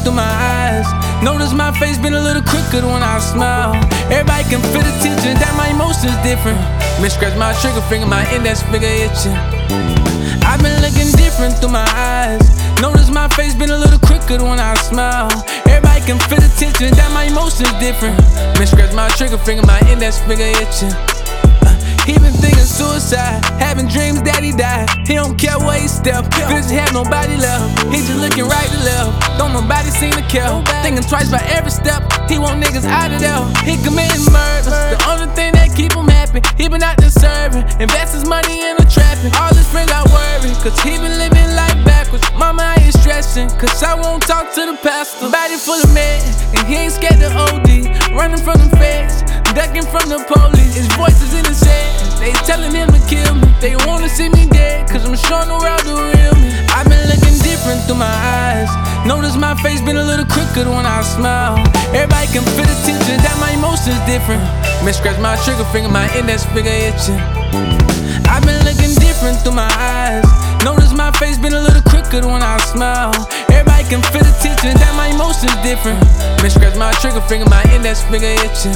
through my eyes. Notice my face been a little crooked when I smile. Everybody can feel the tension, that my emotions different. Miss scratch my trigger finger, my index finger itching. I've been looking different through my eyes. Notice my face been a little crooked when I smile. Everybody can feel the tension, that my emotions different. Miss scratch my trigger finger, my index finger itching. He been thinking suicide, having dreams that he died. He don't care where he step, cause he have nobody left. He just looking right to left, don't nobody seem to care. Thinking twice about every step, he want niggas out of there. He committing murder, the only thing that keep him happy. He been out there serving, invest his money in the trapping. All his friends got worried, cause he been living life backwards. Mama I ain't stressing, cause I won't talk to the pastor. Body full of meds, and he ain't scared to OD. Running from the feds, ducking from the police. His voice is in his head, they telling him to kill me. They wanna see me dead, cause I'm showing the world the real me. I've been looking different through my eyes. Notice my face been a little crooked when I smile. Everybody can feel the tension, that my emotions different. Miss scratch my trigger finger, my index finger itching. I've been looking different through my eyes. Notice my face been a little crooked when I smile. Everybody can feel the tension, that my emotions different. Miss scratch my trigger finger, my index finger itching.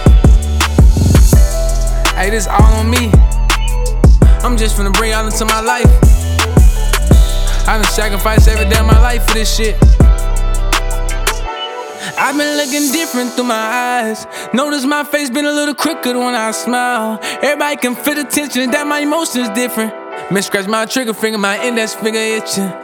Hey, this all on me. I'm just finna bring y'all into my life. I done sacrificed every day of my life for this shit. I've been looking different through my eyes. Notice my face been a little crooked when I smile. Everybody can feel the tension, that my emotions different. Miss scratch my trigger finger, my index finger itching.